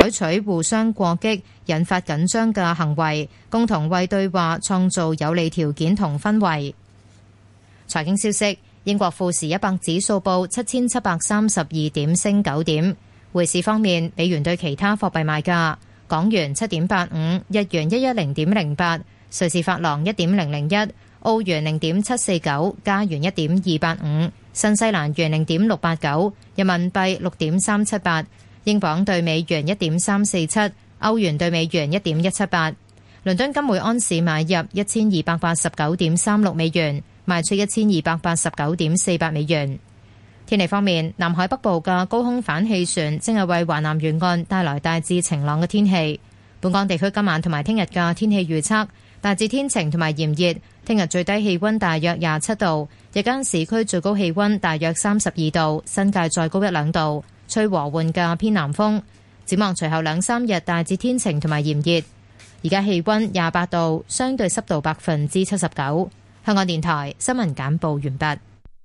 採取互相過激、引發緊張嘅行為，共同為對話創造有利條件同氛圍。財經消息，英國富時100指數報7732點，升9點。匯市方面，美元對其他貨幣賣價：港元7.85，日元110.08，瑞士法郎1.001，澳元0.749，加元1.285，新西蘭元0.689，人民幣6.378，英鎊對美元1.347，歐元對美元1.178。倫敦金每安士買入1289.36美元，賣出1289.48美元。天氣方面，南海北部嘅高空反氣旋正係為華南沿岸帶來大致晴朗嘅天氣。本港地區今晚同埋聽日嘅天氣預測，大致天晴同埋炎熱，聽日最低氣溫大約27度，日間市區最高氣溫大約32度，新界再高1-2度，吹和緩嘅偏南風。展望隨後2-3日大致天晴同埋炎熱，而家氣溫28度，相對濕度79%。香港電台新聞簡報完畢。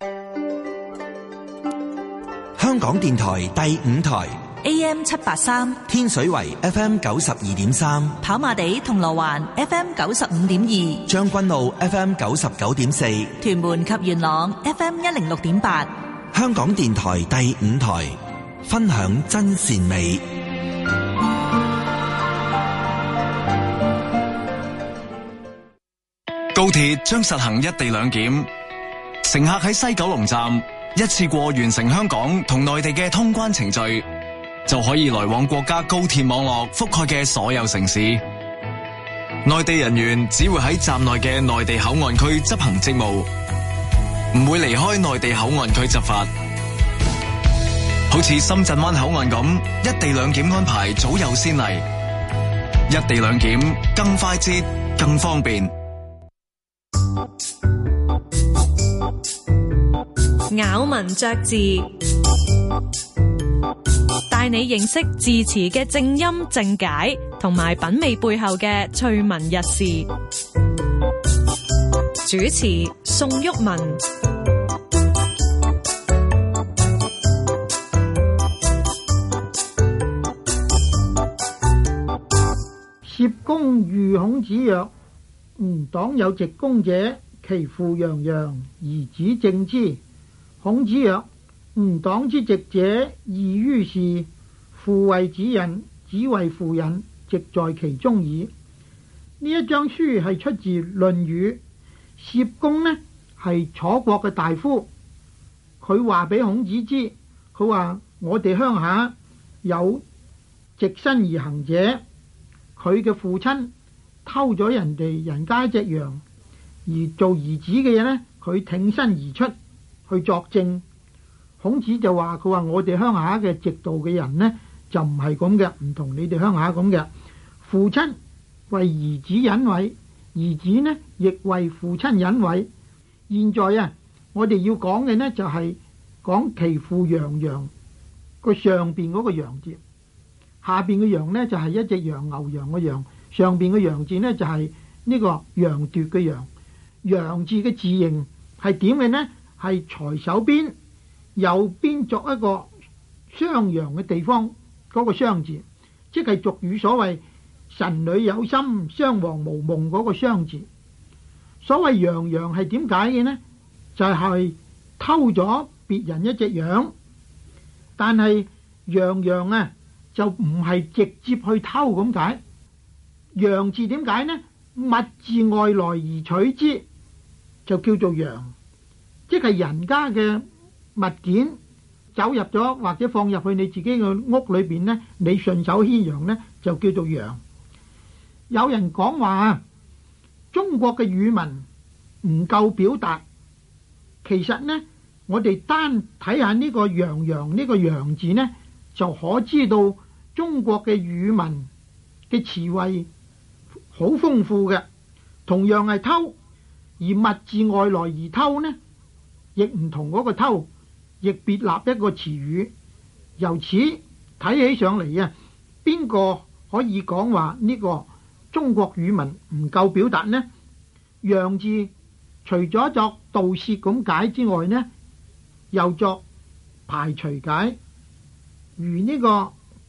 香港電台第5台 AM 783， 天水圍 FM 92.3， 跑馬地銅鑼灣 FM 95.2， 將軍澳 FM 99.4， 屯門及元朗 FM 106.8。 香港電台第5台，分享真善美。 高鐵將實行一地兩檢，乘客喺西九龍站一次過完成香港同內地嘅通關程序，就可以來往國家高鐵網絡覆蓋嘅所有城市。內地人員只會喺站內嘅內地口岸區執行職務，唔會離開內地口岸區執法。好似深圳灣口岸咁，一地兩檢安排早有先例，一地兩檢更快捷、更方便。 咬文嚼字，帶你認識字詞嘅正音正解，同埋品味背後嘅趣聞軼事。主持宋玉文。 攝公喻孔子曰：吾黨有直弓者，其父洋洋，而子正之。孔子曰：吾黨之直者，異於是。父為子隱，子為父隱，直在其中矣。呢一章書係出自《論語》。攝公呢係楚國嘅大夫，佢話俾孔子知，佢話我哋鄉下有直身而行者，佢嘅父親偷咗人家一隻羊，而做兒子嘅嘢呢，佢挺身而出去作證。孔子就話，佢話我哋鄉下嘅直道嘅人呢，就唔係咁嘅，唔同你哋鄉下咁嘅。父親為兒子隱諱，兒子呢亦為父親隱諱。現在啊，我哋要講嘅呢就係講其父洋洋，個上邊嗰個洋字，下邊嘅洋呢就係一隻羊，牛羊嘅羊，上邊嘅洋字呢就係呢個羊奪嘅羊。羊字嘅字形係點嘅呢？係財手邊右邊作一個雙陽嘅地方，嗰個雙字，即係俗語所謂神女有心，襄王無夢嗰個雙字。所謂洋洋係點解嘅呢？就係偷咗別人一隻羊，但係洋洋啊就唔係直接去偷咁解。洋字點解呢？物自外來而取之，就叫做洋，即係人家嘅物件走入咗或者放入去你自己嘅屋裏邊呢，你順手牽羊呢，就叫做洋。有人講話中國嘅語文唔夠表達，其實呢，我哋單睇下呢個洋洋呢個洋字呢，就可知道中國嘅語文嘅詞彙好豐富嘅。同樣係偷，而物自外來而偷呢，亦唔同嗰個偷，亦別立一個詞語。由此睇起上嚟啊，邊個可以講話呢個中國語文唔夠表達呢？洋字除咗作盜竊咁解之外呢，又作排除解，如呢個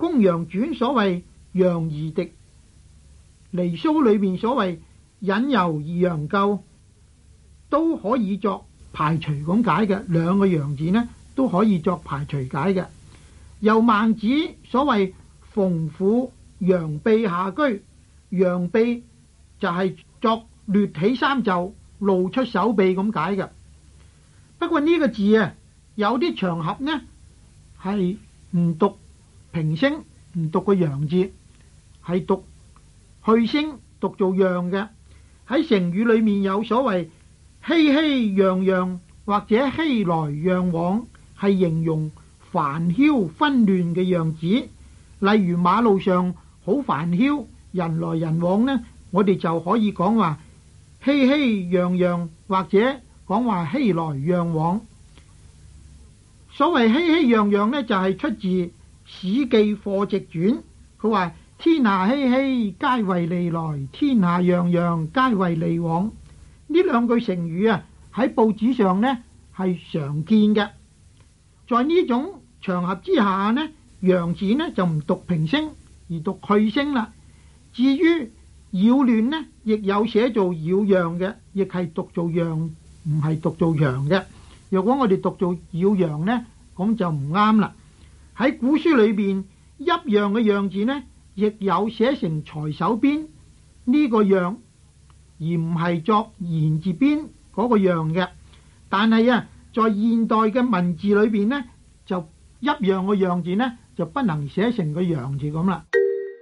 公羊傳所謂羊而滴，離騷裏邊所謂引誘而羊救，都可以作排除咁解嘅。兩個羊字呢都可以作排除解嘅。由孟子所謂縫褲羊臂下居，羊臂就係作掠起衫袖露出手臂咁解嘅。不過呢個字啊，有啲場合呢係唔讀平聲，唔讀個羊字，係讀去聲，讀做讓嘅。喺成語裏面有所謂熙熙攘攘或者熙來攘往，係形容煩囂紛亂嘅樣子。例如馬路上好煩囂，人來人往呢，我哋就可以講話熙熙攘攘，或者講話熙來攘往。所謂熙熙攘攘呢，就係出自《史記·貨殖傳》，佢話天下熙熙，皆為利來；天下攘攘，皆為利往。呢兩句成語啊，喺報紙上呢係常見嘅。在呢種場合之下呢，羊字呢就唔讀平聲，而讀去聲啦。至於擾亂呢，亦有寫做擾攘嘅，亦係讀做讓，唔係讀做羊嘅。若果我哋讀做擾攘呢，咁就唔啱啦。喺古書裏邊，一樣嘅讓字呢，亦有寫成財首邊呢個讓，而唔係作言字邊嗰個讓嘅。但係啊，在現代嘅文字裏邊呢，就一樣嘅讓字呢，就不能寫成個羊字咁啦。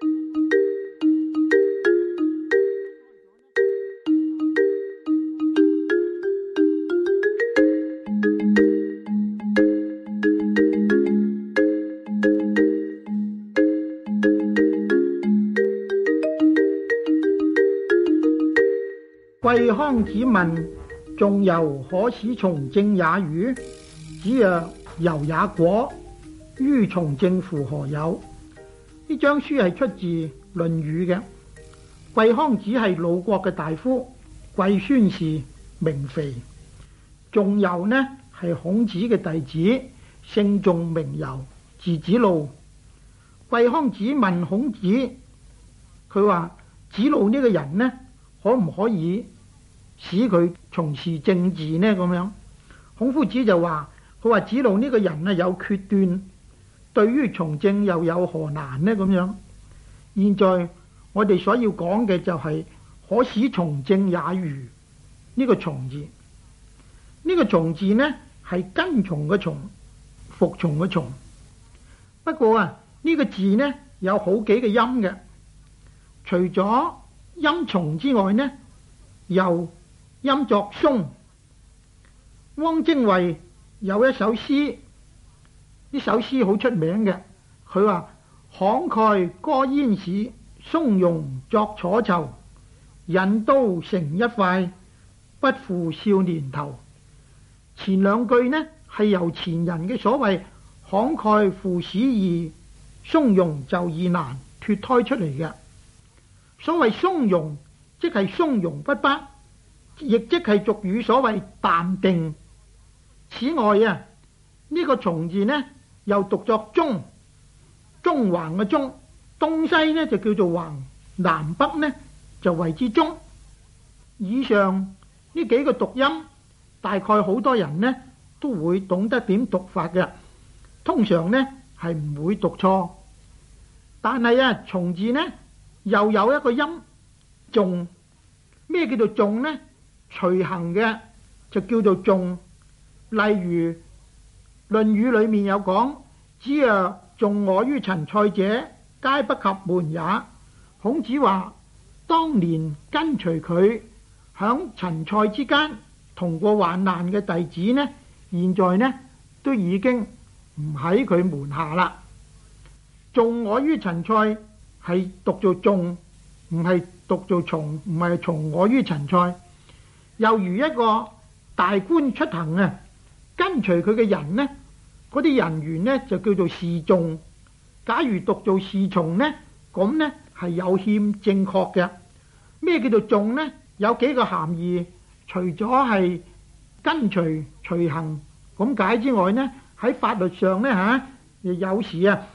季康子問：仲由可使從政也與？子曰：由也果，於從政乎何有？呢張書係出自《論語》嘅。季康子係魯國嘅大夫，季孫氏，名肥。仲由呢係孔子嘅弟子，姓仲名由，字子路。季康子問孔子，佢話子路呢個人呢，可唔可以使佢從事政治呢？咁樣，孔夫子就話：佢話子路呢個人啊有決斷，對於從政又有何難呢？咁樣，現在我哋所要講嘅就係可使從政也與呢個從字。呢個從字呢係跟從嘅從，服從嘅從。不過啊，呢個字呢有好幾個音嘅，除咗音從之外呢，又音作鬆。汪精衛有一首詩，呢首詩好出名嘅，佢話：慷慨歌燕市，從容作楚囚。引刀成一快，不負少年頭。前兩句呢係由前人嘅所謂慷慨赴使易，從容就易難脫胎出嚟嘅。所謂從容，即係從容不迫，亦即係俗語所謂淡定。此外啊，呢個從字呢又讀作縱，縱橫嘅縱，東西呢就叫做橫，南北呢就為之中。以上呢幾個讀音，大概好多人呢都會懂得點讀法嘅，通常呢係唔會讀錯。但係啊，從字呢又有一個音重。咩叫做重呢？隨行嘅就叫做重。例如《論語》裏面有講：子曰：重我於陳蔡者，皆不及門也。孔子話：當年跟隨佢響陳蔡之間同過患難嘅弟子呢，現在呢都已經唔喺佢門下啦。重我於陳蔡係讀做重，唔係讀做從，唔係從我於陳蔡。又如一個大官出行啊，跟隨佢嘅人呢，嗰啲人員呢就叫做侍從。假如讀做侍從呢，咁呢係有欠正確嘅。咩叫做從呢？有幾個含義，除咗係跟隨隨行咁解之外呢，喺法律上呢有時啊，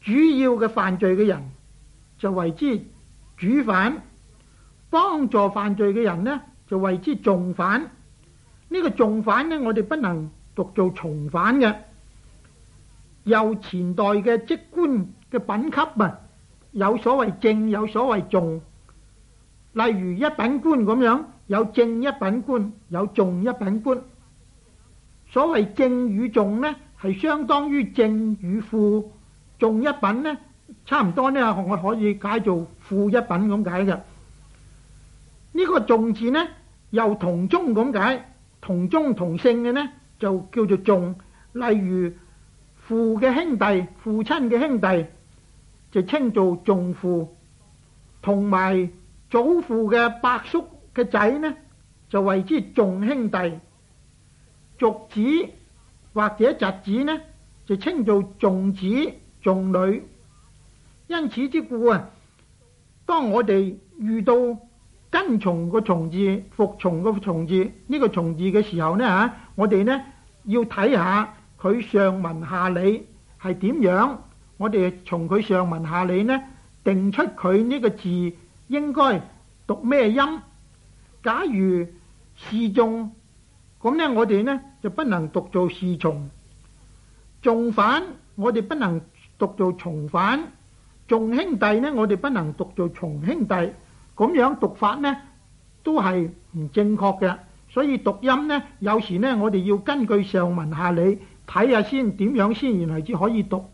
主要嘅犯罪嘅人就為之主犯，幫助犯罪嘅人呢就為之重犯。呢個重犯呢，我哋不能讀做從犯嘅。由前代嘅職官嘅品級啊，有所謂正，有所謂重。例如一品官咁樣，有正一品官，有重一品官。所謂正與重呢，係相當於正與副，重一品呢，差唔多呢，我可以解做副一品咁解嘅。呢個重字呢，又同宗咁解，同宗同姓嘅呢，就叫做重。例如父嘅兄弟，父親嘅兄弟就稱做重父，同埋祖父嘅伯叔嘅仔呢，就為之重兄弟。族子或者侄子呢，就稱做重子重女。因此之故啊，當我哋遇到跟從個從字、服從個從字呢個從字嘅時候呢，我哋呢要睇下佢上文下理係點樣，我哋從佢上文下理呢定出佢呢個字應該讀咩音。假如示眾，咁呢我哋呢就不能讀做示從；重犯我哋不能讀做從犯；重兄弟呢我哋不能讀做從兄弟。咁樣讀法呢都係唔正確嘅，所以讀音呢有時呢我哋要根據上文下理睇下先點樣先，然後至可以讀。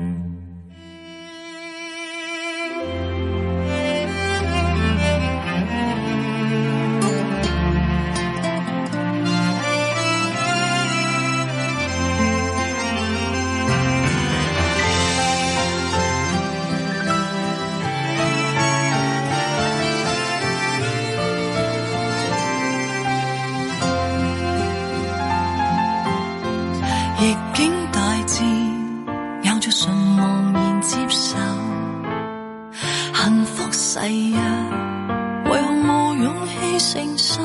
逆境大戰，咬着唇茫然接受，幸福誓約，為何無勇氣承受？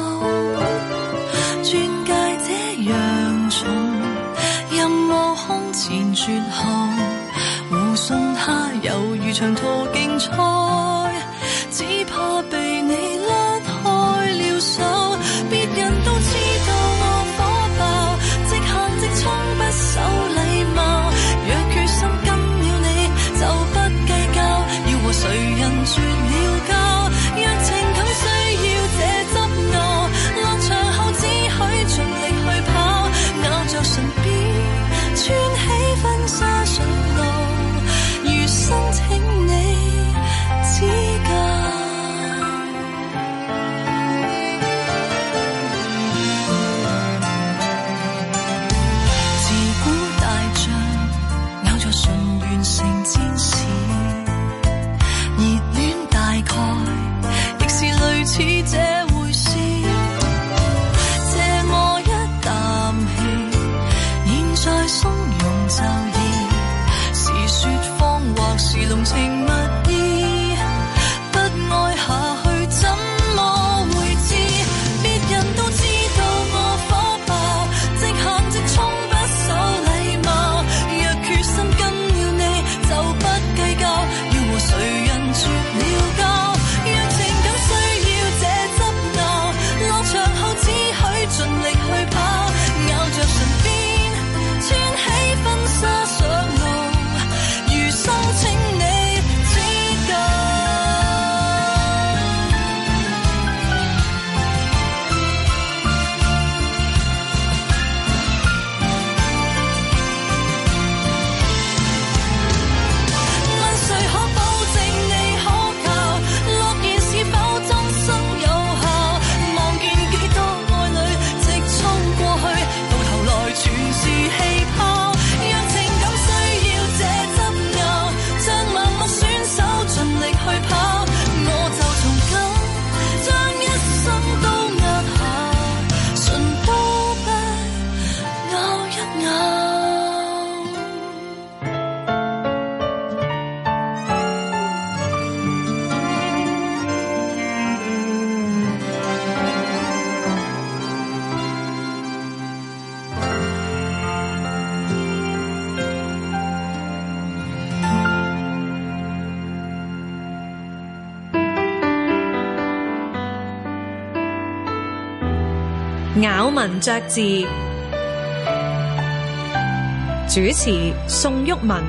鑽戒這樣重，任務空前絕後，護送他猶如長途競賽，只怕被你甩開了手，別人都知道我火爆，直行直衝不守禮貌，若決心跟了你就不計較，要和誰人絕了交，若情感需要這執拗，落場後只許盡力去跑，咬着唇邊穿起婚紗上路，餘生請你知咬文嚼字，主持宋旭文。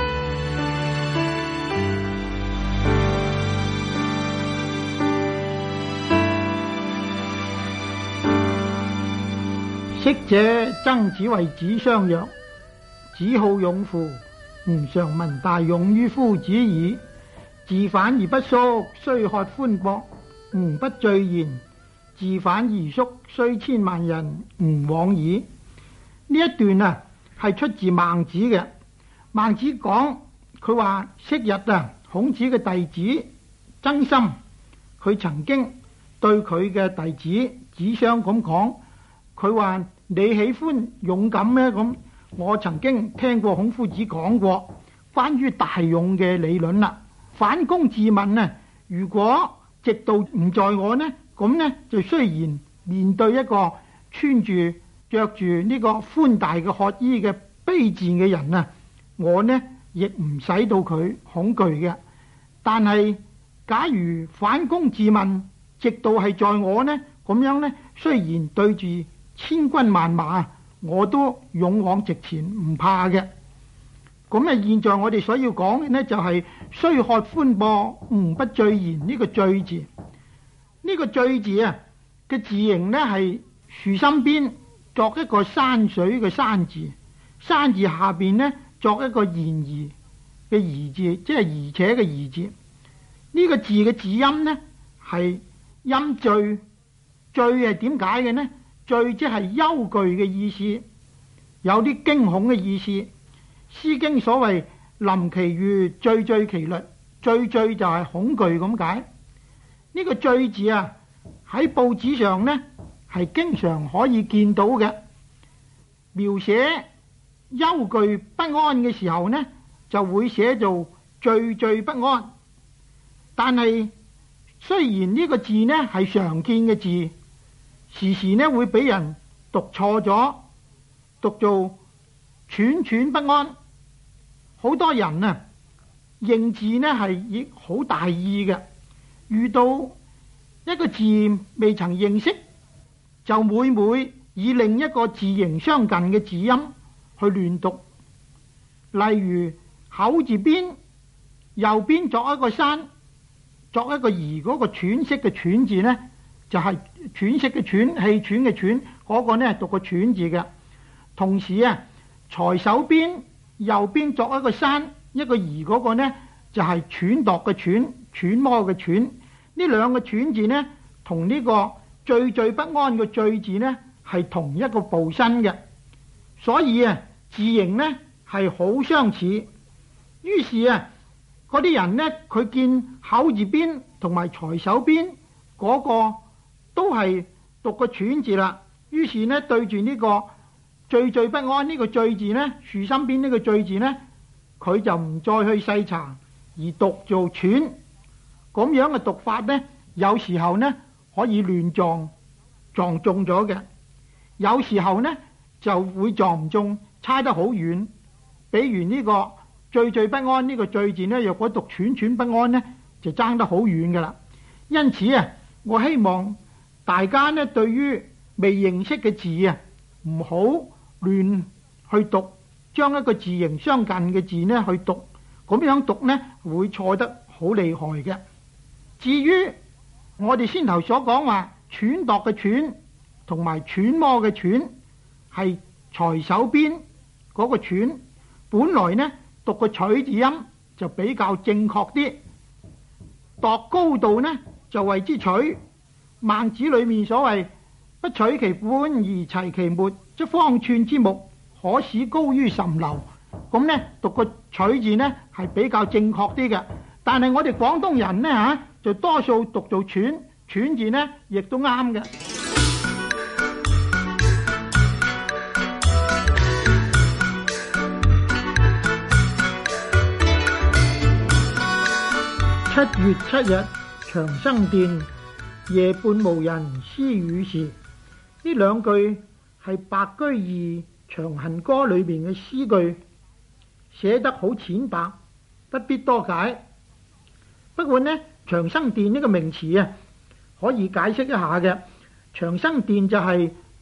昔者曾子為子相曰：子好勇乎！吾常聞大勇於夫子矣。自反而不縮，雖喝寬博，吾不敍言。自反而縮，雖千萬人，吾往矣。呢一段啊，係出自孟子嘅。孟子講，佢話昔日啊，孔子嘅弟子曾參，佢曾經對佢嘅弟子子商咁講，佢話你喜歡勇敢咩？咁我曾經聽過孔夫子講過關於大勇嘅理論啦。反躬自問啊，如果直道唔在我呢，咁呢就雖然面對一個穿住着住呢個寬大嘅褐衣嘅卑賤嘅人啊，我呢亦唔使到佢恐懼嘅。但係假如反躬自問，直道係在我呢，咁樣呢，雖然對住千軍萬馬，我都勇往直前，唔怕嘅。咁啊，現在我哋所要講嘅呢，就係雖喝寬博，吾不敍言呢個敍字。呢個敍字啊嘅字形呢，係豎心邊作一個山水嘅山字，山字下邊呢作一個言而嘅而字，即係而且嘅而字。呢個字嘅字音呢係音敍，敍係點解嘅呢？敍即係憂懼嘅意思，有啲驚恐嘅意思。詩經所謂臨其寓，敍敍其律，敍敍就係恐懼咁解。呢個敍字啊，喺報紙上呢係經常可以見到嘅，描寫憂懼不安嘅時候呢，就會寫做敍敍不安。但係雖然呢個字呢係常見嘅字，時時呢會俾人讀錯咗，讀做惴惴不安。好多人啊認字呢係亦好大意嘅，遇到一個字未曾認識，就每以另一個字形相近嘅字音去亂讀。例如口字邊右邊作一個山，作一個兒，嗰個喘息嘅喘字呢，就係喘息嘅喘，氣喘嘅喘，嗰個呢讀個喘字嘅。同時啊，才手邊右邊作一個山，一個兒，嗰個呢就係揣度嘅揣，揣摩嘅揣。呢兩個揣字呢，同呢個敍敍不安嘅敍字呢係同一個部身嘅，所以啊字形呢係好相似。於是啊嗰啲人呢，佢見口字邊同埋才手邊嗰個都係讀個揣字啦，於是呢對住呢個敍敍不安呢個敍字呢，豎心邊呢個敍字呢，佢就唔再去細查，而讀做揣。咁樣嘅讀法呢，有時候呢可以亂撞中咗嘅，有時候呢就會撞唔中，差得好遠。比如呢個敍敍不安呢個敍字呢，若果讀惴惴不安呢，就爭得好遠噶啦。因此啊，我希望大家呢對於未認識嘅字啊，唔好亂去讀，將一個字形相近嘅字呢去讀，咁樣讀呢會錯得好厲害嘅。至於我哋先頭所講話揣度嘅揣同埋揣摩嘅揣，係才手邊嗰個揣，本來呢讀個取字音就比較正確啲。度高度呢就為之取。孟子裏面所謂不取其本而齊其末，即方寸之木，可使高於岑樓。咁呢讀個取字呢係比較正確啲嘅。但係我哋廣東人呢就多數讀做揣，揣字呢亦都啱嘅。7月7日長生殿，夜半無人私語時。呢兩句係白居易《長恨歌》裏邊嘅詩句，寫得好淺白，不必多解。不過呢，長生殿呢個名詞啊，可以解釋一下嘅。長生殿就係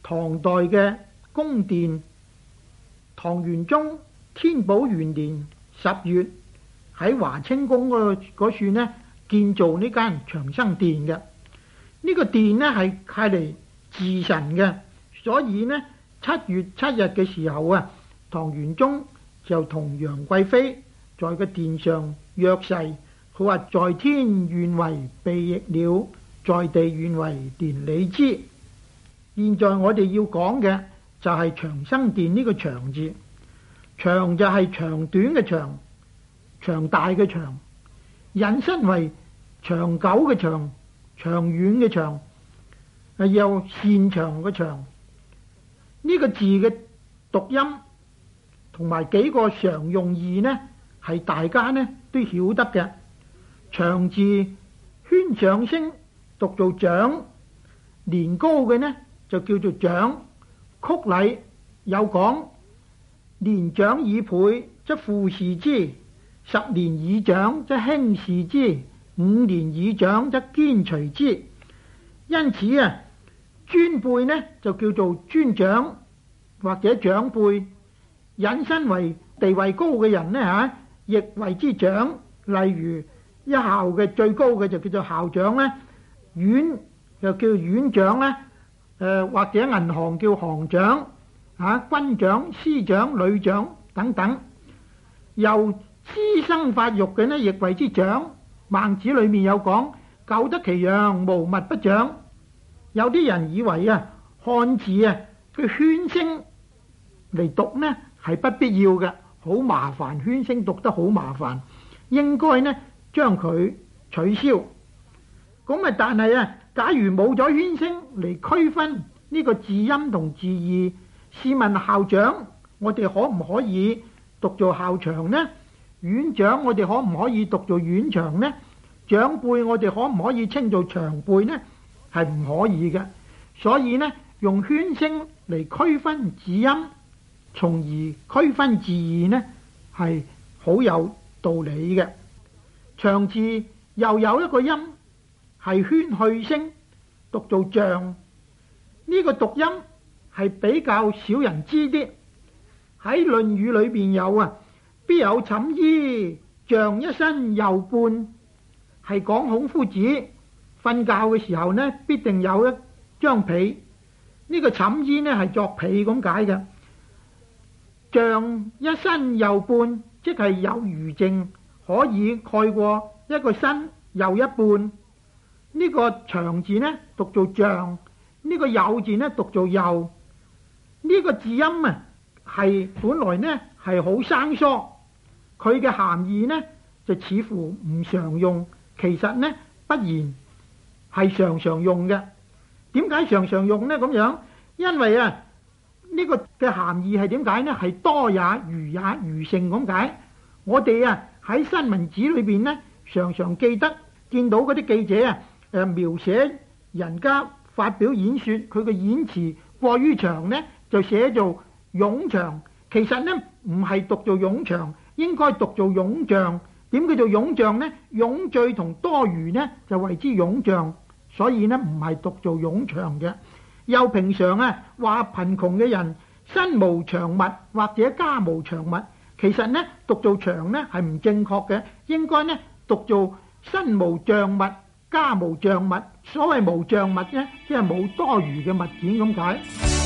唐代嘅宮殿。唐玄宗天寶元年10月喺華清宮嗰處呢建造呢間長生殿嘅。呢個殿呢係係嚟治神嘅，所以呢7月7日嘅時候啊，唐玄宗就同楊貴妃在個殿上約誓，佢話在天願為鼻翼鳥，在地願為連理枝。現在我哋要講嘅就係長生殿呢個長字，長就係長短嘅長，長大嘅長，引申為長久嘅長，長遠嘅長，又擅長嘅長。呢個字嘅讀音同埋幾個常用義呢，係大家呢都曉得嘅。長字圈上聲讀做長，年高嘅呢就叫做長。曲禮有講，年長以倍則富視之，10年以長則輕視之，5年以長則堅隨之。因此啊，尊輩呢就叫做尊長或者長輩，引申為地位高嘅人呢亦為之長。例如一校嘅最高嘅就叫做校長呢，院又叫院長呢，或者銀行叫行長，軍長、司長、旅長等等。由滋生發育嘅呢，亦為之長。孟子裏面有講，苟得其樣，無物不長。有啲人以為啊，漢字啊，佢圈聲嚟讀呢係不必要嘅，好麻煩，圈聲讀得好麻煩，應該呢將佢取消。咁啊，但係啊，假如冇咗圈聲嚟區分呢個字音同字義，試問校長我哋可唔可以讀做校長呢？院長我哋可唔可以讀做院長呢？長輩我哋可唔可以稱做長輩呢？係唔可以嘅。所以呢，用圈聲嚟區分字音，從而區分字義呢，係好有道理嘅。長字又有一個音係圈去聲，讀做象。呢個讀音係比較少人知啲。喺《論語》裏邊有啊，必有寢衣，象一身右半，係講孔夫子瞓覺嘅時候呢，必定有一張被。呢個寢衣呢係作被咁解嘅。象一身右半，即係有餘剩，可以蓋過一個身右一半。呢個長字呢讀做象，呢個右字呢讀做右。呢個字音啊係本來呢係好生疏，佢嘅含義呢就似乎唔常用，其實呢不然係常常用嘅。點解常常用呢？咁樣因為啊呢個嘅含義係點解呢？係多也、餘也、餘剩咁解。我哋啊喺新聞紙裏邊呢，常常記得見到嗰啲記者啊描寫人家發表演說，佢嘅演詞過於長呢，就寫做冗長。其實呢唔係讀做冗長，應該讀做冗脹。點叫做冗脹呢？冗贅同多餘呢就為之冗脹，所以呢唔係讀做冗長嘅。又平常啊話貧窮嘅人身無長物或者家無長物，其實呢讀做長呢係唔正確嘅，應該呢讀做身無障物、家無障物。所謂無障物呢，即係冇多餘嘅物件咁解。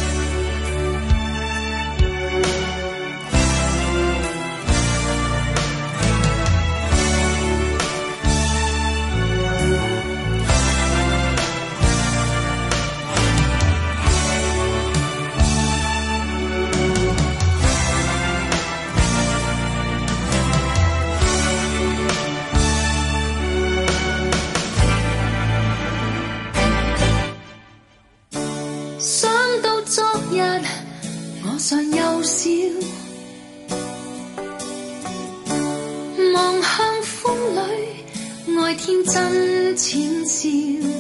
常又笑，望向風裏，愛天真淺笑，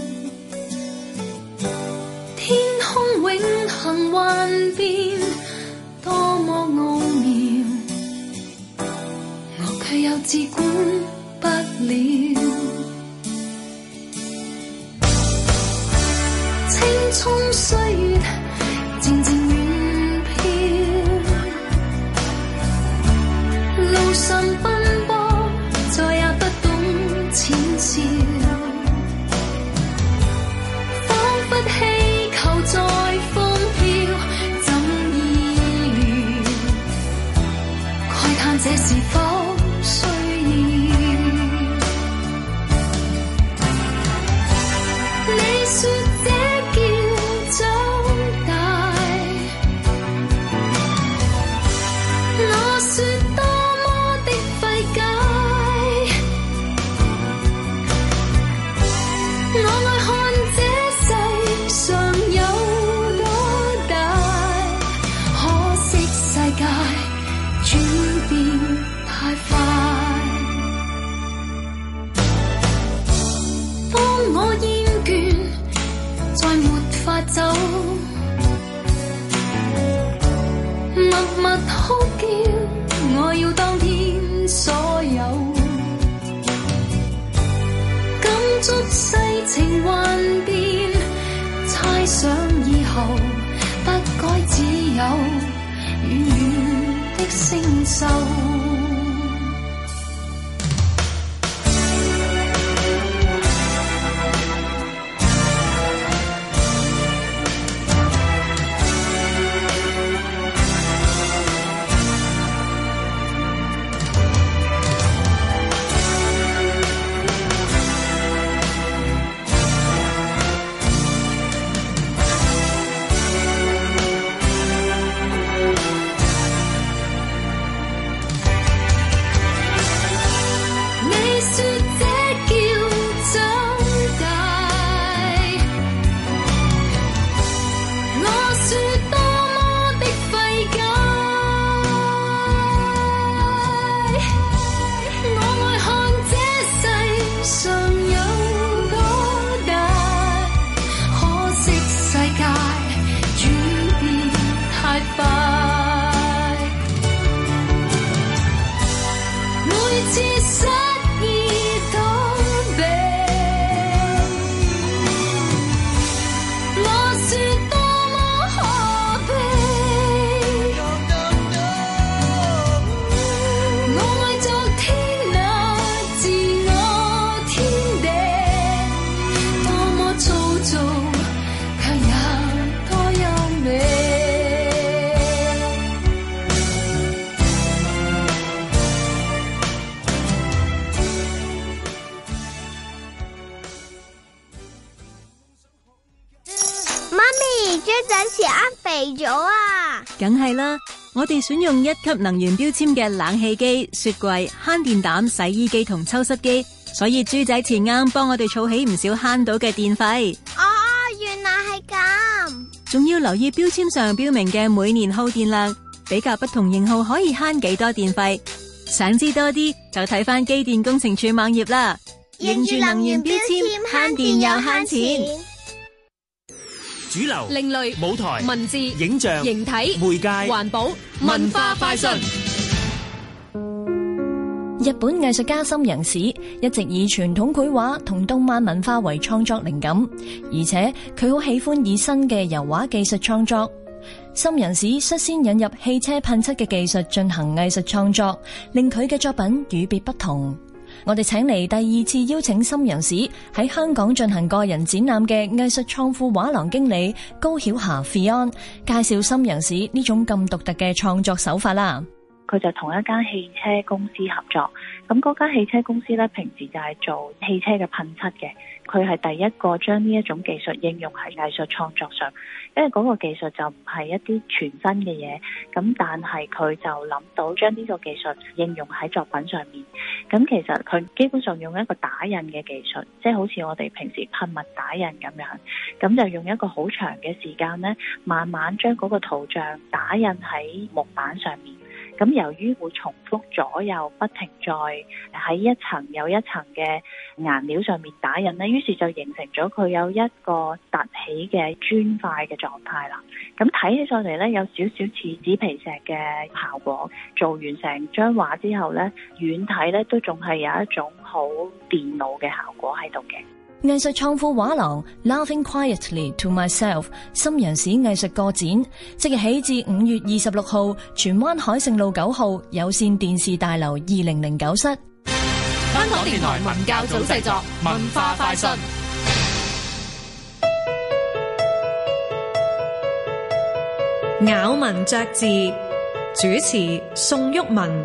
天空永恆幻變，多麼奧妙，我卻又自管不了。青蔥歲月笑，彷彿氣球在風飄，怎意料慨嘆這是否需要？你說這叫長大，我說多麼的費解，我愛看這世上有多大，可惜世界轉變太快。當我厭倦再沒法走，默默哭叫我要當天所有，感觸世情幻變，猜想以後不該只有遠遠的星宿。 梗係啦，我哋選用1級能源標籤嘅冷氣機、雪櫃、慳電膽、洗衣機同抽濕機，所以豬仔前啱幫我哋儲起唔少慳到嘅電費。 哦，原來係咁。 仲要留意標籤上標明嘅每年耗電量，比較不同型號可以慳幾多電費。想知多啲就睇返機電工程署網頁啦。 認住能源標籤，慳電又慳錢。 主流、 另類、 舞台、 文字、 影像、 形體、 媒介、 環保、文化快訊。 日本藝術家深陽史一直以傳統繪畫同動漫文化為創作靈感，而且佢好喜歡以新嘅油畫技術創作。深陽史率先引入汽車噴漆嘅技術進行藝術創作，令佢嘅作品與別不同。我哋請嚟第2次邀請深陽史喺香港進行個人展覽嘅藝術創富畫廊經理高曉霞 Fion 介紹深陽史呢種咁獨特嘅創作手法啦。 佢就同一間汽車公司合作，咁嗰間汽車公司咧平時就係做汽車嘅噴漆嘅，佢係第一個將呢一種技術應用喺藝術創作上，因為嗰個技術就唔係一啲全新嘅嘢，咁但係佢就諗到將呢個技術應用喺作品上面。咁其實佢基本上用一個打印嘅技術，即係好似我哋平時噴墨打印咁樣，咁就用一個好長嘅時間咧，慢慢將嗰個圖像打印喺木板上面。咁由於會重複左右不停再喺一層又一層嘅顏料上面打印咧，於是就形成咗佢有一個凸起嘅磚塊嘅狀態啦。咁睇起上嚟咧，有少少似紙皮石嘅效果。做完成張畫之後咧，遠睇咧都仲係有一種好電腦嘅效果喺度嘅。 藝術創富畫廊 Laughing Quietly to Myself 深陽史藝術個展，即日起至5月26號，荃灣海盛路9號有線電視大樓2009室。 香港電台文教組製作，文化快訊。 咬文嚼字，主持宋玉文。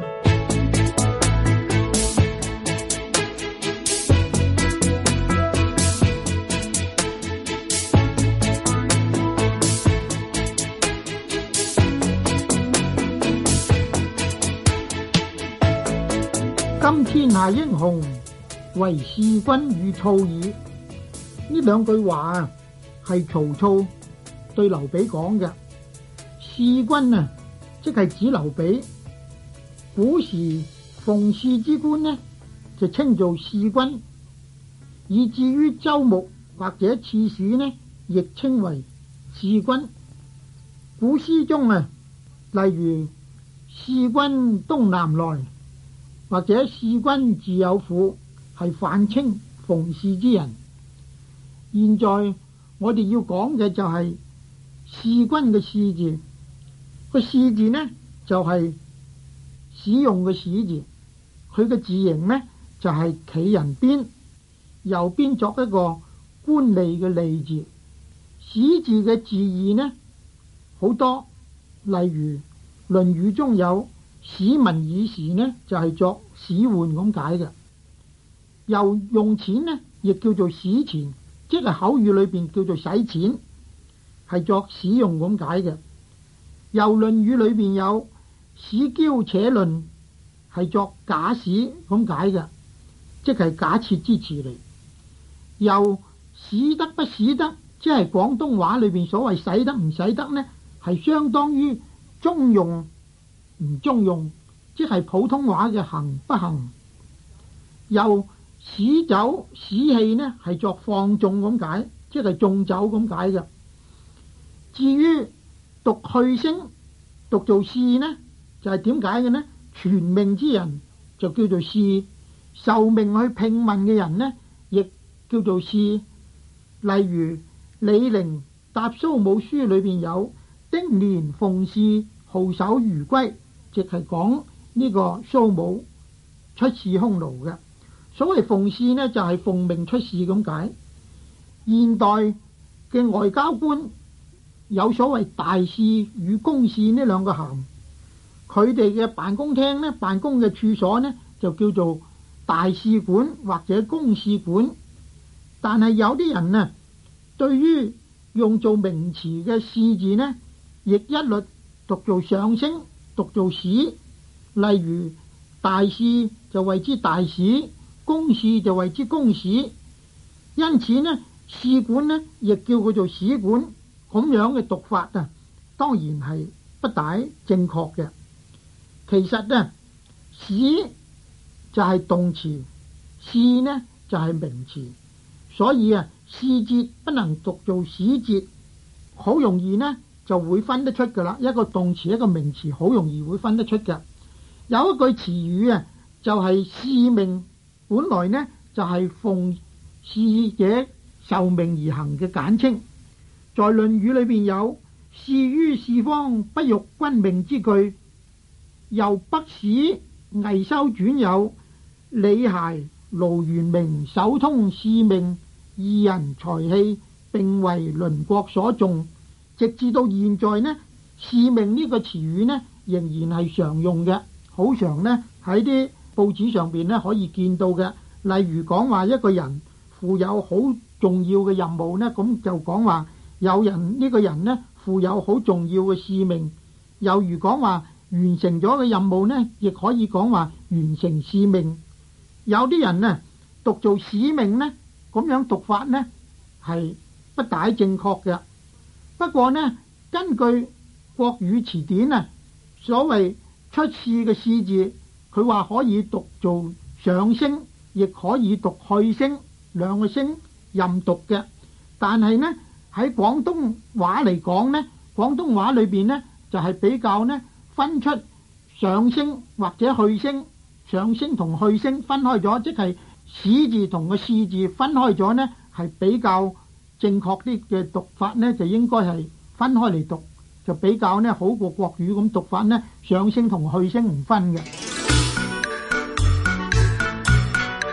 今天下英雄，為士君與曹耳。呢兩句話啊，係曹操對劉備講嘅。士君啊，即係指劉備。古時逢士之官呢，就稱做士君，以至於州牧或者刺史呢，亦稱為士君。古詩中啊，例如士君東南來，或者士君自有婦，係泛稱逢士之人。現在我哋要講嘅就係士君嘅士字，個士字呢就係使用嘅使字，佢嘅字形呢就係企人邊，右邊作一個官吏嘅吏字。史字嘅字義呢好多，例如《論語》中有使民以時呢，就係作使喚咁解嘅。又用錢呢，亦叫做使錢，即係口語裏邊叫做使錢，係作使用咁解嘅。又《論語》裏邊有使驕且論，係作假使咁解嘅，即係假設之詞嚟。又使得不使得，即係廣東話裏邊所謂使得唔使得呢，係相當於中用唔中用，即係普通話嘅行不行。又使酒使氣呢，係作放縱咁解，即係縱酒咁解嘅。至於讀去聲讀做士呢，就係點解嘅呢？傳命之人就叫做士，受命去聘問嘅人呢，亦叫做士。例如李陵答蘇武書裏邊有丁年奉使號手如歸，即係講呢個蘇武出使匈奴嘅。所謂奉使呢，就係奉命出使咁解。現代嘅外交官有所謂大使與公使呢兩個銜，佢哋嘅辦公廳呢，辦公嘅處所呢，就叫做大使館或者公使館。但係有啲人呢，對於用做名詞嘅士字呢，亦一律讀做上聲，讀做使。例如大使就謂之大使，公使就謂之公使。因此呢，使館呢亦叫佢做使館。咁樣嘅讀法啊，當然係不大正確嘅。其實呢，使就係動詞，士呢就係名詞，所以啊，士節不能讀做使節，好容易呢就會分得出噶啦。一個動詞一個名詞，好容易會分得出嘅。有一句詞語啊，就係使命，本來呢就係奉使者受命而行嘅簡稱。在《論語》裏邊有士於四方不辱君命之句，又北史魏修傳有李諧、盧元明手通使命，二人才氣並為鄰國所重。直至到現在呢，使命呢個詞語呢仍然係常用嘅，好常呢喺啲報紙上邊呢可以見到嘅。例如講話一個人負有好重要嘅任務呢，咁就講話有人呢個人呢負有好重要嘅使命。又如講話完成咗嘅任務呢，亦可以講話完成使命。有啲人呢讀做使命呢，咁樣讀法呢係不大正確嘅。不過呢，根據國語詞典啊，所謂出仕嘅仕字，佢話可以讀做上聲，亦可以讀去聲，兩個聲任讀嘅。但係呢，喺廣東話嚟講呢，廣東話裏邊呢就係比較呢分出上聲或者去聲，上聲同去聲分開咗，即係使字同個士字分開咗呢，係比較正確啲嘅讀法呢，就應該係分開嚟讀，就比較呢好過國語咁讀法呢，上聲同去聲唔分嘅。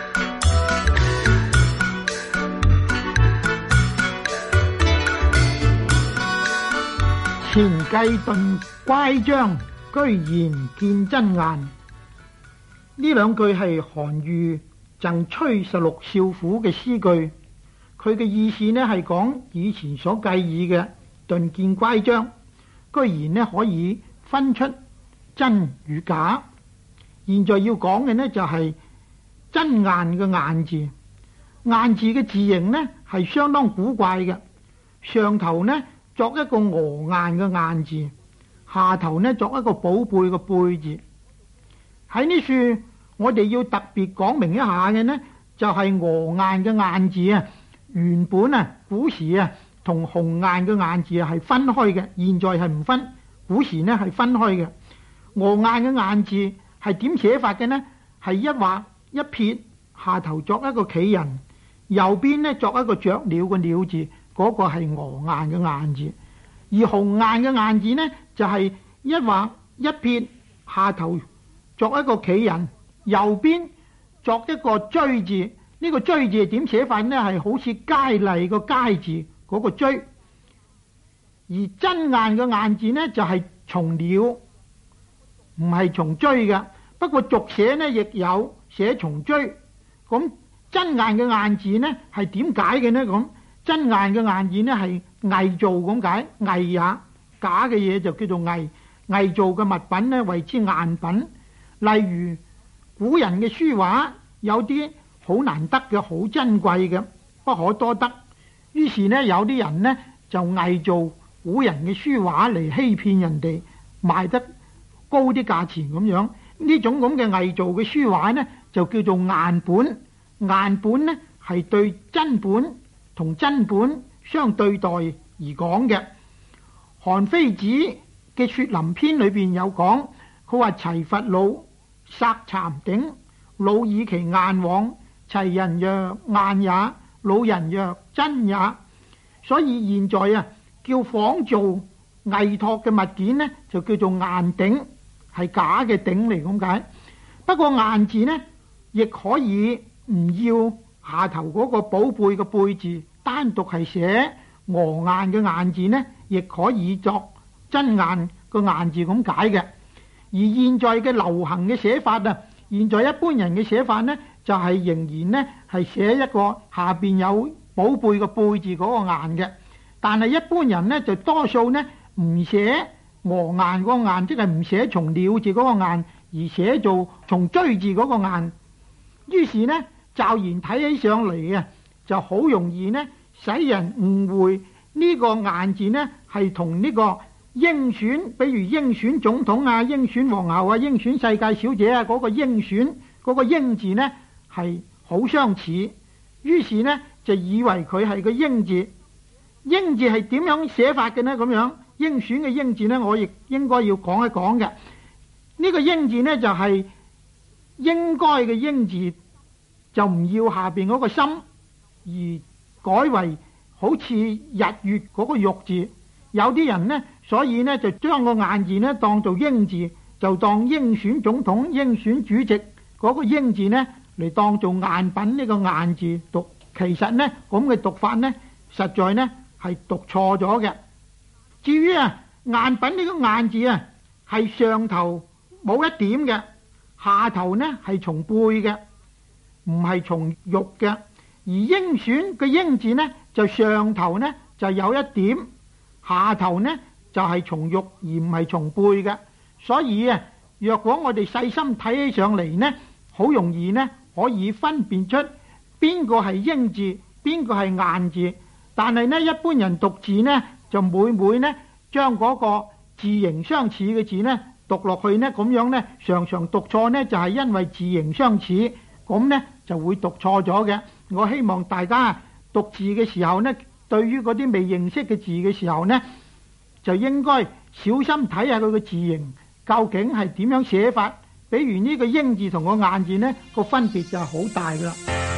前繼頓乖張，居然見真顏。呢兩句係韓愈贈崔十六少府嘅詩句，佢嘅意思呢係講以前所計議嘅頓見乖張，居然呢可以分出真與假。現在要講嘅呢就係真顏嘅顏字，顏字嘅字形呢係相當古怪嘅，上頭呢作一個鵝雁嘅雁字，下頭呢作一個寶貝嘅貝字。喺呢處我哋要特別講明一下嘅呢，就係鵝雁嘅雁字啊，原本啊古時啊同鴻雁嘅雁字係分開嘅，現在係唔分，古時呢係分開嘅。鵝雁嘅雁字係點寫法嘅呢？係一畫一撇，下頭作一個企人，右邊呢作一個雀鳥嘅鳥字，嗰個係鵝雁嘅雁字。而鴻雁嘅雁字呢，就係一畫一撇，下頭作一個企人，右邊作一個追字。呢個追字點寫法呢？係好似佳麗個佳字嗰個追。而真顏嘅顏字呢，就係從鳥，唔係從追嘅。不過俗寫呢亦有寫從追。咁真顏嘅顏字呢係點解嘅呢？咁真顏嘅顏字呢係偽造咁解，偽也，假嘅嘢就叫做偽。偽造嘅物品呢為之顏品。例如古人嘅書畫有啲好難得嘅，好珍貴嘅，不可多得。於是呢有啲人呢就偽造古人嘅書畫嚟欺騙人哋，賣得高啲價錢咁樣。呢種咁嘅偽造嘅書畫呢就叫做顏本。顏本呢係對真本同真本相對待而講嘅。韓非子嘅雪林篇裏邊有講，佢話齊伐魯，殺蠶鼎，魯以其顏往，齊人曰顏也，魯人曰真也。所以現在啊叫仿造偽託嘅物件呢就叫做顏鼎，係假嘅鼎嚟咁解。不過顏字呢亦可以唔要下頭嗰個寶貝嘅貝字，單獨係寫鵝雁嘅雁字呢，亦可以作真顏個雁字咁解嘅。而現在嘅流行嘅寫法啊，現在一般人嘅寫法呢，就係仍然呢係寫一個下邊有寶貝嘅貝字嗰個雁嘅。但係一般人呢，就多數呢唔寫鵝雁嗰個雁，即係唔寫從鳥字嗰個雁，而寫做從追字嗰個雁。於是呢驟然睇起上嚟啊，就好容易呢使人誤會呢個雁字呢係同呢個應選，比如應選總統啊、應選皇后啊、應選世界小姐啊嗰個應選嗰個應字呢係好相似。於是呢就以為佢係個應字。應字係點樣寫法嘅呢？咁樣應選嘅應字呢，我亦應該要講一講嘅。呢個應字呢就係應該嘅應字，就唔要下邊嗰個心，而改為好似日月嗰個玉字。有啲人呢，所以呢就將個雁字呢當做應字，就當應選總統、應選主席嗰個應字呢嚟當做贋品呢個雁字讀。其實呢咁嘅讀法呢，實在呢係讀錯咗嘅。至於啊贋品呢個雁字啊，係上頭冇一點嘅，下頭呢係從貝嘅，唔係從玉嘅。而應選嘅應字呢，就上頭呢就有一點，下頭呢就係從玉而唔係從貝嘅。所以啊，若果我哋細心睇起上嚟呢，好容易呢可以分辨出邊個係應字，邊個係雁字。但係呢，一般人讀字呢，就每呢將嗰個字形相似嘅字呢讀落去呢，咁樣呢常常讀錯呢，就係因為字形相似，咁呢就會讀錯咗嘅。我希望大家讀字嘅時候呢，對於嗰啲未認識嘅字嘅時候呢，就應該小心睇下佢嘅字形究竟係點樣寫法。比如呢個應字同個雁字呢，個分別就係好大噶啦。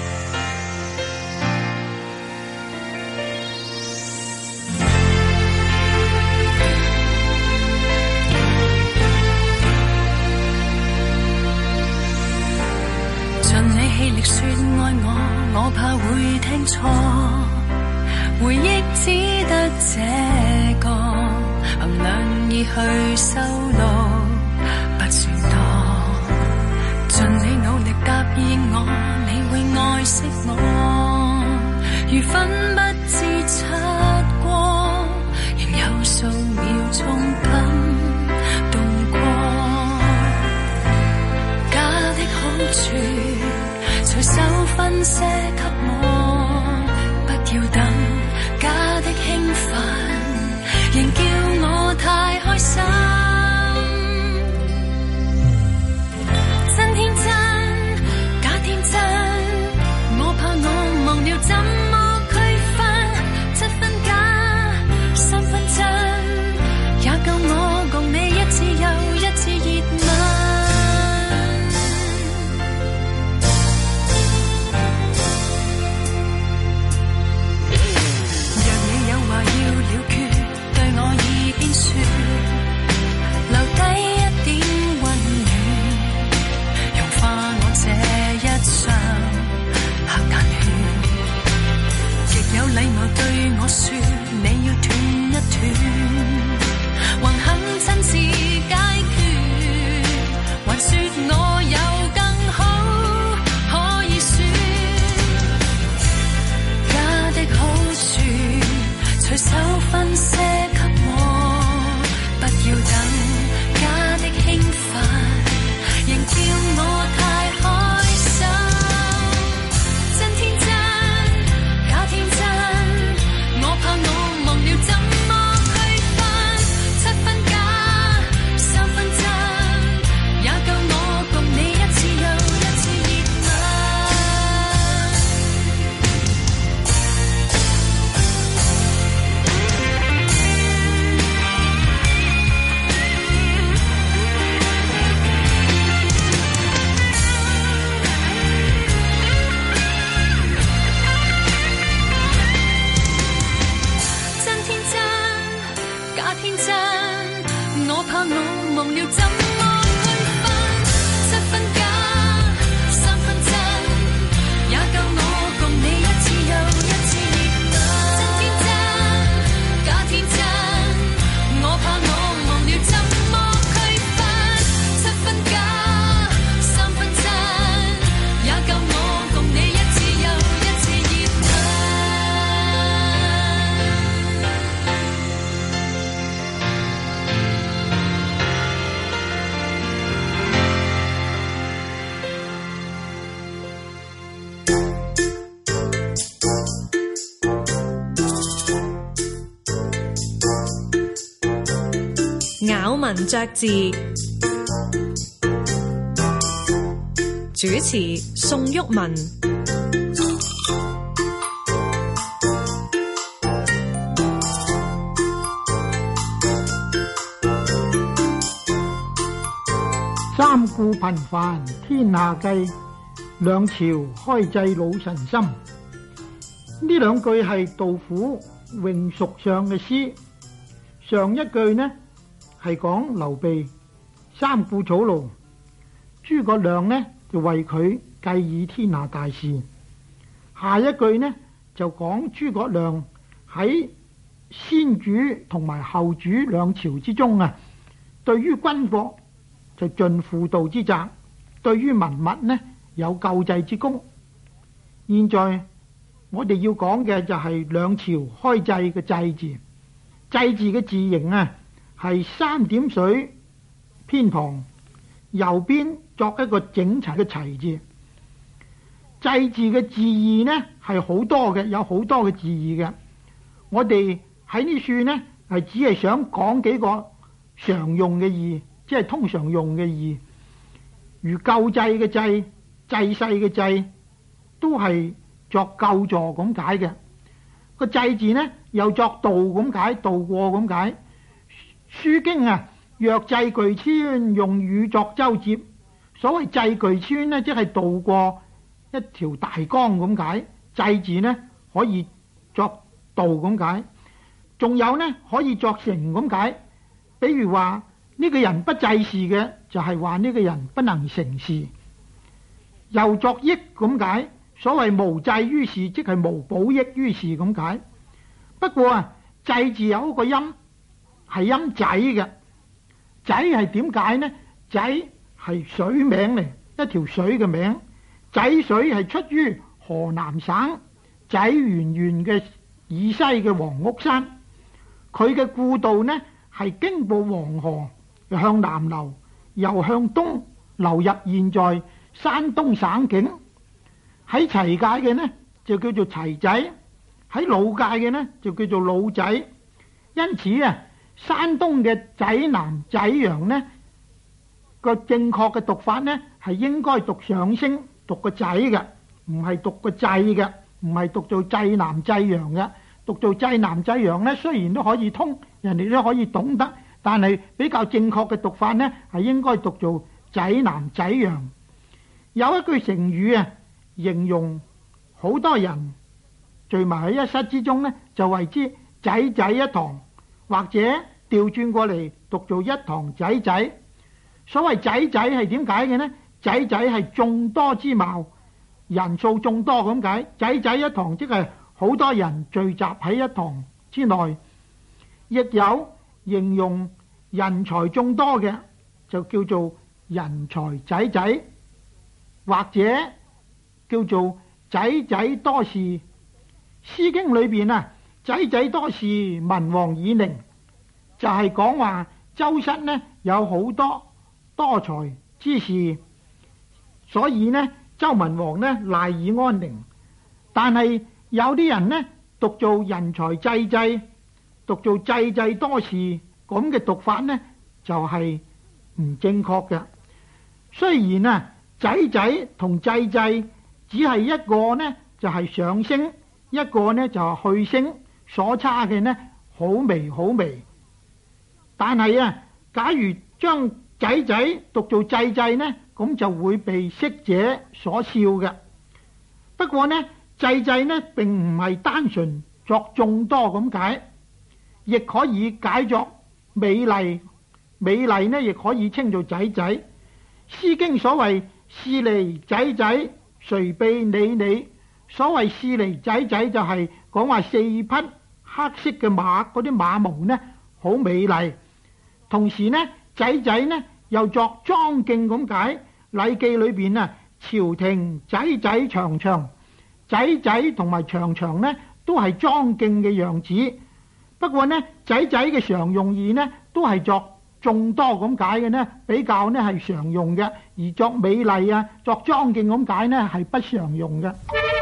盡你氣力說愛我，我怕會聽錯，回憶只得這個。 衡量已去收錄，不算多。盡你努力答應我，你會愛惜我，如分不知七過，仍有數秒鐘感動過。假的好處隨手分些給我，不要等假的興奮，仍叫我太開心。真天真，假天真，我怕我忘了怎麼區分，7分假3分真，也夠我共你一次又一次熱吻。若你有話要了決，對我耳邊說，留低一點溫暖，融化我這一雙黑眼圈。極有禮貌對我說，你要斷一斷，還肯親自解決，還說我有更好可以說。假的好處隨手分些給我，不要等假的興奮，仍叫我太開心。真天真，假天真，我怕我忘了怎麼區分，7分假3分真，也夠我共你一次又一次熱吻。真天真，假天真，我怕我忘了怎麼區分，7分假3分真，也夠我共你一次又一次熱吻。真天真，假天真，我怕我忘了怎麼區分，7分假3分真，也夠我共你一次又一次熱吻。 咬文嚼字，主持宋旭文。 三顧頻煩天下計，兩朝開濟老臣心。呢兩句係杜甫詠蜀上嘅詩。上一句呢係講劉備三顧草廬，諸葛亮呢就為佢計議天下大事。下一句呢就講諸葛亮喺先主同埋後主兩朝之中啊，對於軍國就盡輔導之責，對於文物呢有救濟之功。現在我哋要講嘅就係兩朝開濟嘅濟字。濟字嘅字形啊係三點水偏旁，右邊作一個整齊嘅齊字。濟字嘅字義呢係好多嘅，有好多嘅字義嘅。我哋喺呢處呢係只係想講幾個常用嘅義，即係通常用嘅義，如救濟嘅濟、濟世嘅濟，都係作救助咁解嘅。個濟字呢又作渡咁解，渡過咁解。書經啊，若濟巨川，用禹作舟楫。所謂濟巨川呢，即係渡過一條大江咁解。濟字呢可以作渡咁解，仲有呢可以作成咁解。比如話呢個人不濟事嘅，就係話呢個人不能成事。又作益咁解，所謂無濟於事，即係無補益於事咁解。不過啊，濟字有一個音係音仔嘅。仔係點解呢？仔係水名嚟，一條水嘅名。仔水係出於河南省濟源縣嘅以西嘅黃屋山。佢嘅故道呢係經過黃河向南流，又向東流入現在山東省境。喺齊界嘅呢就叫做齊仔，喺魯界嘅呢就叫做魯仔。因此啊，山東嘅濟南濟陽呢個正確嘅讀法呢係應該讀上聲，讀個仔嘅，唔係讀個濟嘅，唔係讀做濟南濟陽嘅。讀做濟南濟陽呢，雖然都可以通，人哋都可以懂得，但係比較正確嘅讀法呢係應該讀做濟南濟陽。有一句成語啊，形容好多人聚埋喺一室之中呢，就謂之仔仔一堂，或者調轉過嚟讀做一堂仔仔。所謂仔仔係點解嘅呢？仔仔係眾多之貌，人數眾多咁解。仔仔一堂即係好多人聚集喺一堂之內。亦有形容人才眾多嘅，就叫做人才仔仔，或者叫做仔仔多事。詩經裏邊啊，仔仔多事，文王以寧，就係講話周室呢有好多多才之士，所以呢周文王呢賴以安寧。但係有啲人呢讀做人才濟濟，讀做濟濟多事，咁嘅讀法呢就係唔正確嘅。雖然啊仔仔同濟濟只係一個呢就係上聲，一個呢就係去聲，所差嘅呢好微好微。但係啊，假如將仔仔讀做濟濟呢，咁就會被識者所笑嘅。不過呢，濟濟呢並唔係單純作眾多咁解，亦可以解作美麗。美麗呢亦可以稱做仔仔。詩經所謂是離仔仔，誰備你你。所謂是離仔仔就係講話四匹黑色嘅馬，嗰啲馬毛呢好美麗。同時呢，仔仔呢又作莊敬咁解。禮記裏邊啊，朝廷仔仔長長，仔仔同埋長長呢都係莊敬嘅樣子。不過呢，仔仔嘅常用義呢都係作眾多咁解嘅呢，比較呢係常用嘅，而作美麗啊、作莊敬咁解呢係不常用嘅。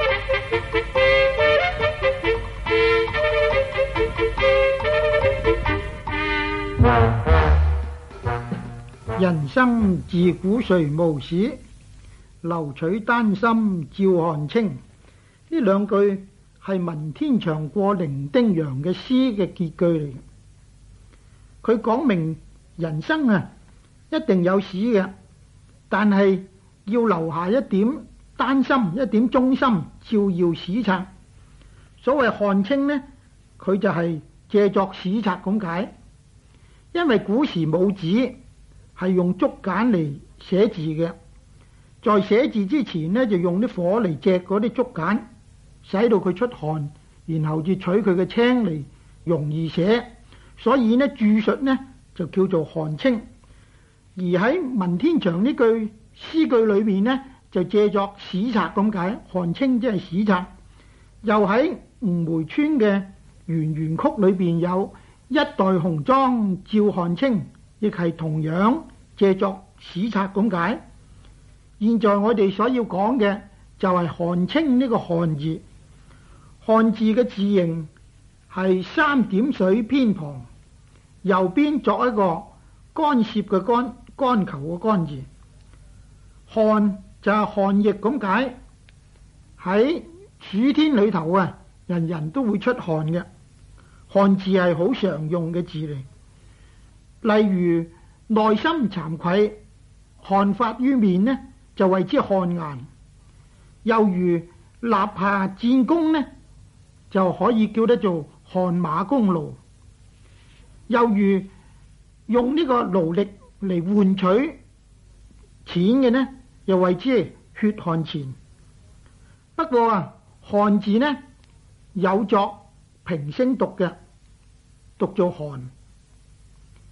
人生自古誰無死，留取丹心照汗青。呢兩句係文天祥過零丁洋嘅詩嘅結句嚟嘅。佢講明人生啊一定有死嘅，但係要留下一點丹心，一點忠心，照耀史冊。所謂汗青呢，佢就係借作史冊咁解。因為古時冇紙，係用竹簡嚟寫字嘅。在寫字之前呢，就用啲火嚟炙嗰啲竹簡，使到佢出汗，然後至取佢嘅青嚟容易寫。所以呢，注述呢就叫做汗青。而喺文天祥呢句詩句裏面呢，就借作史冊咁解。汗青即係史冊。又喺吳梅村嘅圓圓曲裏邊有一代紅妝照汗青，亦係同樣借作史冊咁解。現在我哋所要講嘅就係汗青呢個汗字。汗字嘅字形係三點水偏旁，右邊作一個干涉嘅干，乾球嘅乾字。汗就係汗液咁解。喺暑天裏頭啊，人人都會出汗嘅。汗字係好常用嘅字嚟。例如內心慚愧，汗發於面呢，就謂之汗顏。又如立下戰功呢，就可以叫得做汗馬功勞。又如用呢個勞力嚟換取錢嘅呢，又謂之血汗錢。不過啊，汗字呢有作平聲讀嘅，讀做寒。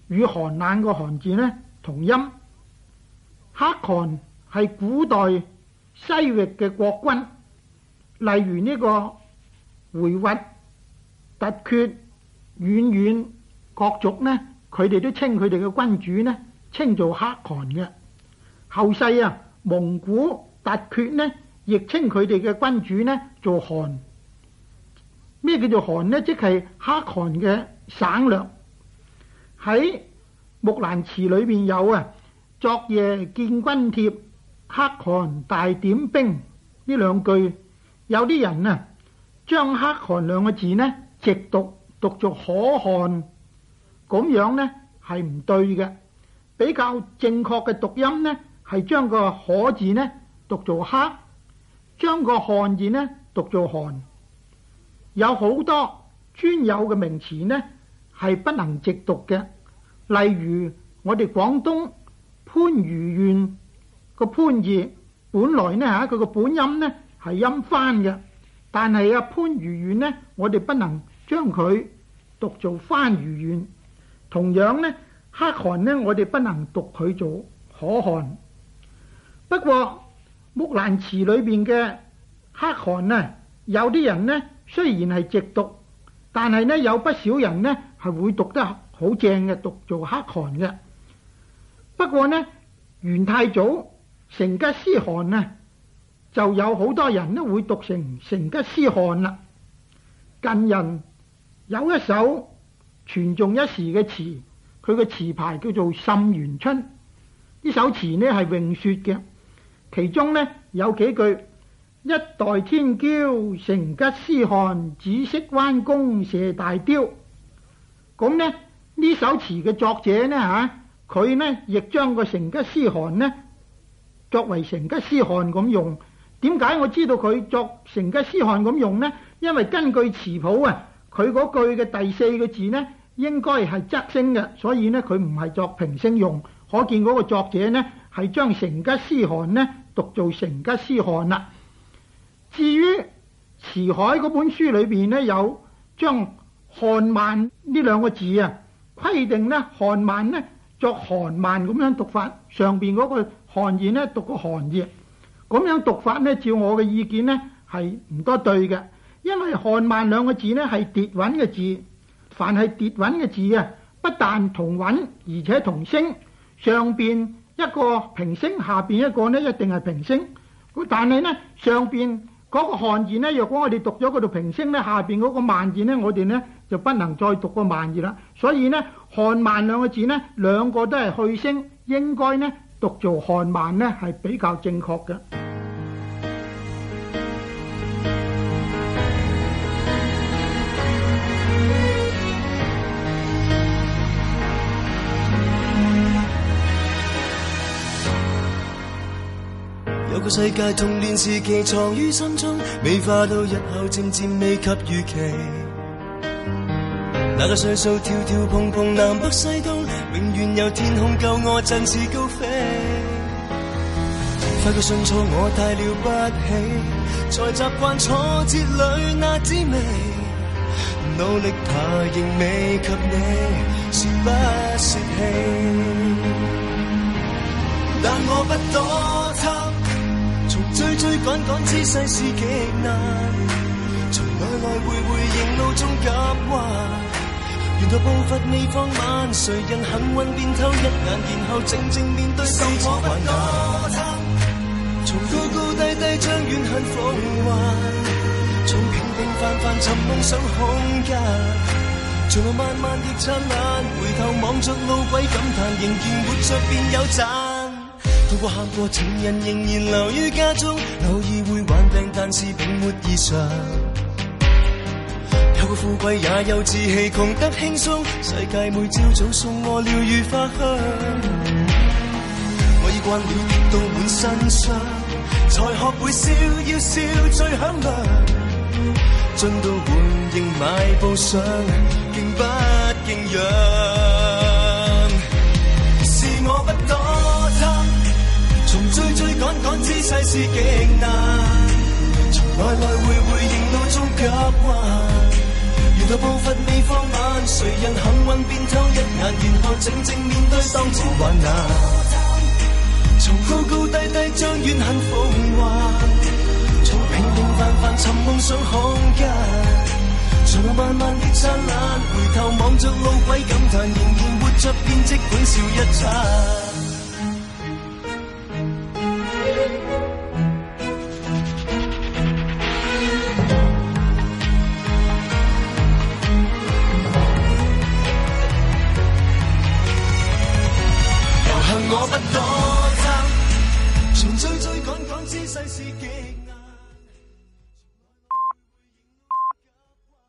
與寒冷個寒字呢同音。黑汗係古代西域嘅國君，例如呢個回鶻、突厥、遠遠各族呢，佢哋都稱佢哋嘅君主呢稱做黑汗嘅。後世啊，蒙古、突厥呢亦稱佢哋嘅君主呢做汗。咩叫做汗呢？即係黑汗嘅省略。喺木蘭辭裏邊有啊，昨夜見軍帖，黑汗大點兵呢兩句。有啲人啊將黑汗兩個字呢直讀做可汗，咁樣呢係唔對嘅。比較正確嘅讀音呢係將個可字呢讀做黑，將個汗字呢讀做汗。有好多專有嘅名詞呢係不能直讀嘅，例如我哋廣東番禺縣個番字本來呢佢個本音呢係音番嘅，但係番禺縣呢我哋不能將佢讀做番禺縣。同樣呢，黑汗呢我哋不能讀佢做可汗。不過木蘭辭裏邊嘅黑汗呢，有啲人呢雖然係直讀，但係呢有不少人呢係會讀得好正嘅，讀做黑汗嘅。不過呢，元太祖成吉思汗呢就有好多人呢會讀成成吉思汗啦。近人有一首傳頌一時嘅詞，佢嘅詞牌叫做《沁園春》。呢首詞呢係詠說嘅，其中呢有幾句：一代天驕成吉思汗，只識彎弓射大雕。咁呢首詞嘅作者呢佢呢亦將個成吉思汗呢作為成吉思汗咁用。點解我知道佢作成吉思汗咁用呢？因為根據詞譜啊，佢嗰句嘅第四個字呢應該係仄聲嘅，所以呢佢唔係作平聲用。可見嗰個作者呢係將成吉思汗呢讀做成吉思汗啦。至於辭海嗰本書裏邊呢，有將汗漫呢兩個字啊規定呢汗漫呢作韓漫咁樣讀法，上邊嗰個汗字呢讀個韓字。咁樣讀法呢，照我嘅意見呢係唔多對嘅，因為汗漫兩個字呢係疊韻嘅字，凡係疊韻嘅字啊，不但同韻，而且同聲，上邊一個平聲，下邊一個呢一定係平聲。但係呢，上邊嗰個汗字呢，若果我哋讀咗嗰度平聲呢，下邊嗰個慢字呢，我哋呢就不能再讀個慢字啦。所以呢，汗漫兩個字呢，兩個都係去聲，應該呢讀做汗漫呢係比較正確嘅。 有個世界童年時期藏於心中，美化到日後漸漸未及預期。那個歲數跳跳碰碰，南北西東，永遠有天空救我振翅高飛。發覺信錯我太了不起，在習慣挫折裏那滋味，努力爬仍未及你，說不泄氣。但我不多貪，從追趕姿勢是極難，從來回仍路中夾彎。沿途步伐未放慢，誰人幸運便透一眼，然後靜靜面對受挫困難。從高高低低將怨恨奉還，從平平凡凡尋夢想空間，隨路漫漫亦燦爛，回頭望着路軌感嘆，仍然活着便有讚。到過喊過情人仍然留於家中，偶爾會患病，但是並沒異常。有個富貴也有志氣，窮得輕鬆，世界每朝早送我鳥語花香。我已慣了跌到滿身傷，才學會笑，要笑最響亮。進到換應買步上，勁不勁揚。是我不多貪，從追趕姿勢是極難，從來回仍路中夾彎。沿途步伐未放慢， 誰人幸運便透一眼，然後靜靜面對當前患難。從高高低低將怨恨風華，從平平凡凡尋夢想空間，從慢慢的燦爛，回頭望着路軌感嘆，仍然活着便即管笑一餐。